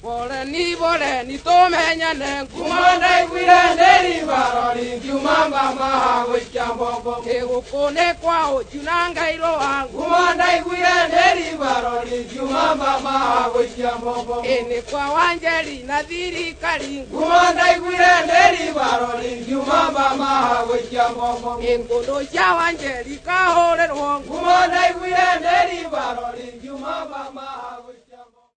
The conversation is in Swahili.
Bore ni to menya ne Kumanda kwira neri barori Kumamba maha wichambogo ego kone kwa o junanga iro wangu Kumanda kwira neri barori Kumamba maha wichambogo ene kwa wanjeri na thirikari Kumanda kwira neri barori Kumamba maha wichambogo engondo cia wanjeri kahorerwo Kumanda kwira neri barori Kumamba maha